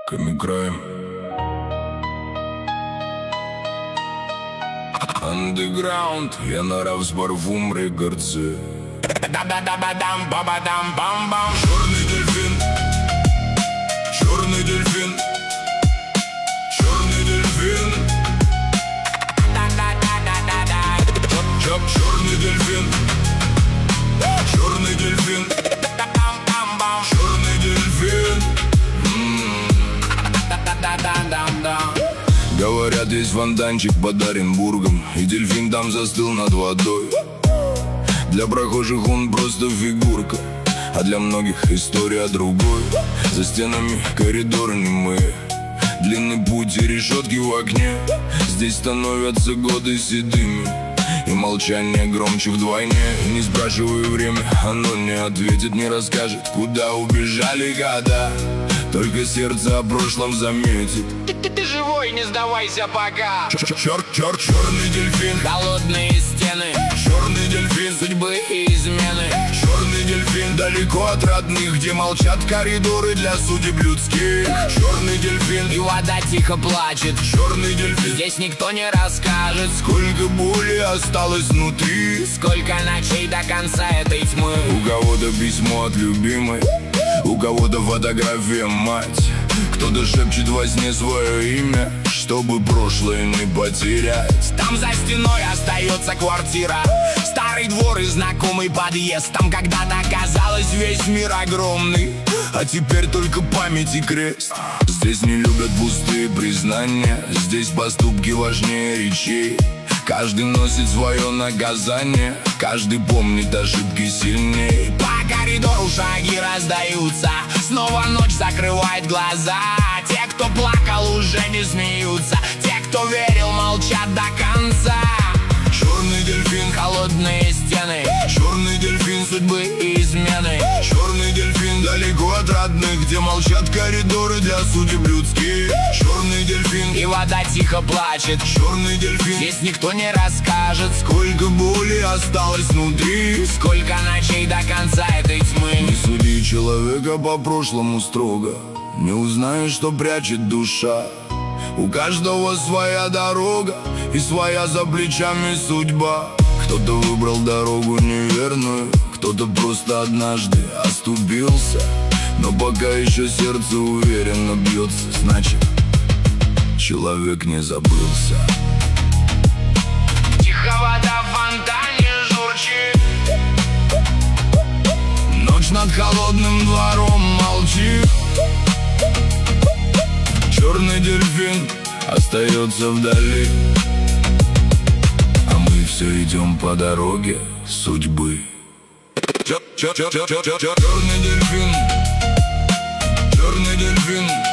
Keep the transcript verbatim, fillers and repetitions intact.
Комикрайм. Андеграунд, я наравзбор в умре горцы. Да-да-да-ба-дам-ба-ба-дам-бам-бам. Черный дельфин, черный дельфин, черный дельфин. Да-да-да-да-да-да. Чоп, черный дельфин, черный дельфин, Да-бам-бам-бам. черный дельфин. Да-да-да-да-да-да. Говорят, есть фонтанчик под Оренбургом, и дельфин там застыл над водой. Для прохожих он просто фигурка, а для многих история другой. За стенами коридоры немые, длинный путь и решетки в окне. Здесь становятся годы седыми, и молчание громче вдвойне. Не спрашивай время, оно не ответит, не расскажет, куда убежали года. Только сердце о прошлом заметит. Ты живой, не сдавайся пока. Черт, черт, черный дельфин, Холодные стены, черный дельфин, судьбы и измены. черный дельфин, далеко от родных, где молчат коридоры для судеб людских. Черный дельфин, И вода тихо плачет. черный дельфин. Здесь никто не расскажет, Сколько боли осталось внутри, сколько ночей до конца этой тьмы. у кого-то письмо от любимой, у кого-то фотография мать. Кто-то шепчет во сне свое имя, чтобы прошлое не потерять. Там за стеной остается квартира, старый двор и знакомый подъезд. Там когда-то казалось весь мир огромный, А теперь только память и крест. Здесь не любят пустые признания, здесь поступки важнее речей. Каждый носит свое наказание, каждый помнит ошибки сильней. по коридору шаги раздаются, снова ночь закрывает глаза. Те, кто плакал, уже не смеются, те, кто верил, молчат до конца. Черный дельфин, Холодные стены, черный дельфин, судьбы и измены. черный дельфин, далеко от родных, где молчат коридоры для судеб людских. Черный дельфин, И вода тихо плачет. черный дельфин. Здесь никто не расскажет, Сколько боли осталось внутри, сколько ночей до конца этой тьмы. не суди человека по прошлому строго, не узнаешь, что прячет душа. У каждого своя дорога и своя за плечами судьба. Кто-то выбрал дорогу неверную, кто-то просто однажды оступился. Но пока еще сердце уверенно бьется, значит, человек не забылся. Тихо вода в фонтане журчит, Ночь над холодным двором молчит. Черный дельфин остается вдали, а мы все идем по дороге судьбы. Черный дельфин, черный дельфин,